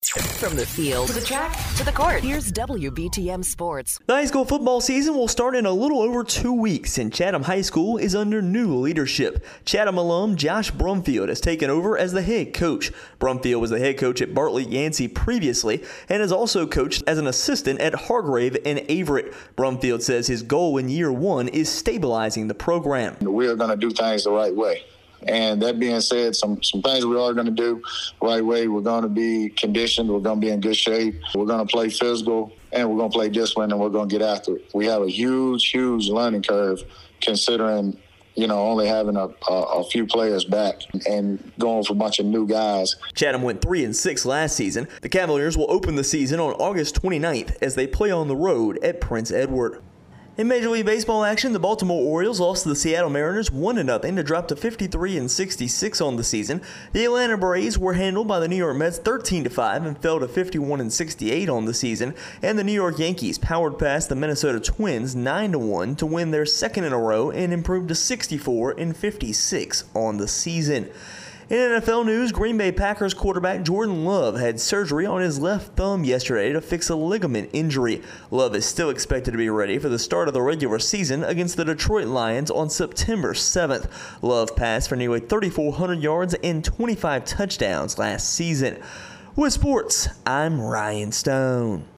From the field to the track to the court, here's WBTM Sports. The high school football season will start in a little over 2 weeks, and Chatham High School is under new leadership. Chatham alum Josh Brumfield has taken over as the head coach. Brumfield was the head coach at Bartlett Yancey previously and has also coached as an assistant at Hargrave and Averett. Brumfield says his goal in year one is stabilizing the program. We are going to do things the right way. And that being said, some things we are going to do the right way. We're going to be conditioned. We're going to be in good shape. We're going to play physical, and we're going to play discipline, and we're going to get after it. We have a huge learning curve considering, only having a few players back and going for a bunch of new guys. Chatham went 3-6 last season. The Cavaliers will open the season on August 29th as they play on the road at Prince Edward. In Major League Baseball action, the Baltimore Orioles lost to the Seattle Mariners 1-0 to drop to 53-66 on the season. The Atlanta Braves were handled by the New York Mets 13-5 and fell to 51-68 on the season. And the New York Yankees powered past the Minnesota Twins 9-1 to win their second in a row and improve to 64-56 on the season. In NFL news, Green Bay Packers quarterback Jordan Love had surgery on his left thumb yesterday to fix a ligament injury. Love is still expected to be ready for the start of the regular season against the Detroit Lions on September 7th. Love passed for nearly 3,400 yards and 25 touchdowns last season. With sports, I'm Ryan Stone.